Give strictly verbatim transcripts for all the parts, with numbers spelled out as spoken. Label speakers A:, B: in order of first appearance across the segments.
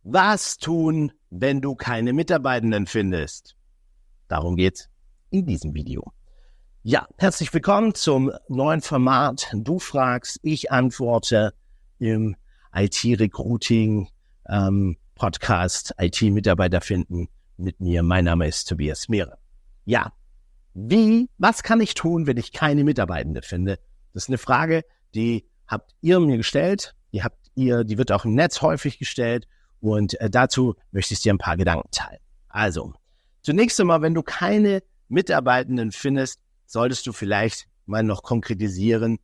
A: Was tun, wenn du keine Mitarbeitenden findest? Darum geht's in diesem Video. Ja, herzlich willkommen zum neuen Format. Du fragst, ich antworte im I T-Recruiting ähm, Podcast I T-Mitarbeiter finden mit mir. Mein Name ist Tobias Mehre. Ja, wie, was kann ich tun, wenn ich keine Mitarbeitende finde? Das ist eine Frage, die habt ihr mir gestellt. Die habt ihr, die wird auch im Netz häufig gestellt. Und äh, dazu möchte ich dir ein paar Gedanken teilen. Also, zunächst einmal, wenn du keine Mitarbeitenden findest, solltest du vielleicht mal noch konkretisieren,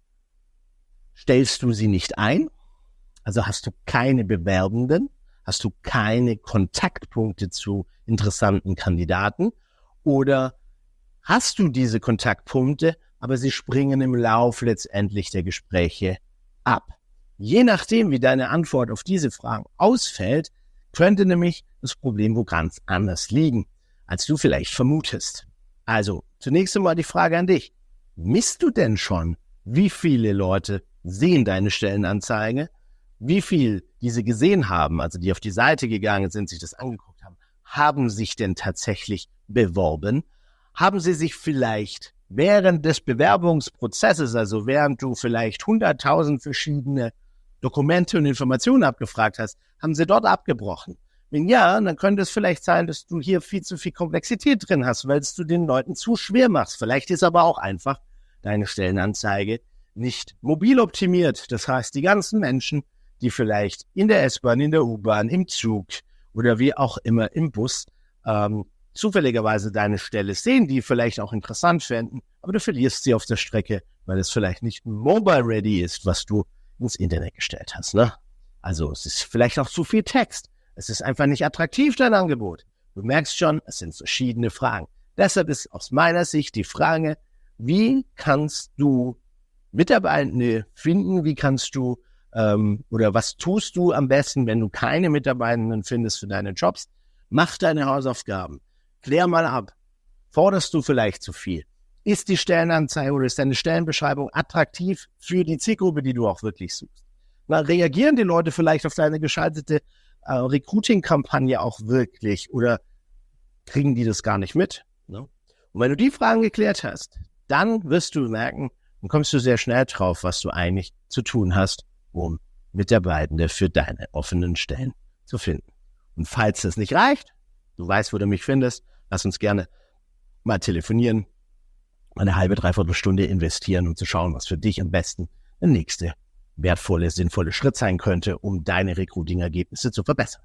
A: stellst du sie nicht ein? Also hast du keine Bewerbenden? Hast du keine Kontaktpunkte zu interessanten Kandidaten? Oder hast du diese Kontaktpunkte, aber sie springen im Lauf letztendlich der Gespräche ab? Je nachdem, wie deine Antwort auf diese Fragen ausfällt, könnte nämlich das Problem wo ganz anders liegen, als du vielleicht vermutest. Also, zunächst einmal die Frage an dich. Misst du denn schon, wie viele Leute sehen deine Stellenanzeige? Wie viel diese gesehen haben, also die auf die Seite gegangen sind, sich das angeguckt haben, haben sich denn tatsächlich beworben? Haben sie sich vielleicht während des Bewerbungsprozesses, also während du vielleicht hunderttausend verschiedene Dokumente und Informationen abgefragt hast, haben sie dort abgebrochen? Wenn ja, dann könnte es vielleicht sein, dass du hier viel zu viel Komplexität drin hast, weil du den Leuten zu schwer machst. Vielleicht ist aber auch einfach deine Stellenanzeige nicht mobil optimiert. Das heißt, die ganzen Menschen, die vielleicht in der S-Bahn, in der U-Bahn, im Zug oder wie auch immer im Bus ähm, zufälligerweise deine Stelle sehen, die vielleicht auch interessant fänden, aber du verlierst sie auf der Strecke, weil es vielleicht nicht mobile ready ist, was du ins Internet gestellt hast, ne? Also es ist vielleicht auch zu viel Text. Es ist einfach nicht attraktiv, dein Angebot. Du merkst schon, es sind verschiedene Fragen. Deshalb ist aus meiner Sicht die Frage, wie kannst du Mitarbeitende finden? Wie kannst du ähm, oder was tust du am besten, wenn du keine Mitarbeitenden findest für deine Jobs? Mach deine Hausaufgaben. Klär mal ab. Forderst du vielleicht zu viel? Ist die Stellenanzeige oder ist deine Stellenbeschreibung attraktiv für die Zielgruppe, die du auch wirklich suchst? Na, reagieren die Leute vielleicht auf deine geschaltete äh, Recruiting-Kampagne auch wirklich oder kriegen die das gar nicht mit? Ne? Und wenn du die Fragen geklärt hast, dann wirst du merken, dann kommst du sehr schnell drauf, was du eigentlich zu tun hast, um Mitarbeitende für deine offenen Stellen zu finden. Und falls das nicht reicht, du weißt, wo du mich findest, lass uns gerne mal telefonieren, eine halbe, dreiviertel Stunde investieren, um zu schauen, was für dich am besten der nächste wertvolle, sinnvolle Schritt sein könnte, um deine Recruiting-Ergebnisse zu verbessern.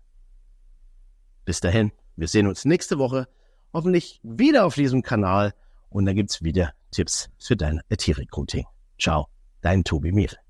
A: Bis dahin, wir sehen uns nächste Woche hoffentlich wieder auf diesem Kanal und dann gibt's wieder Tipps für dein I T-Recruiting. Ciao, dein Tobi Mehre.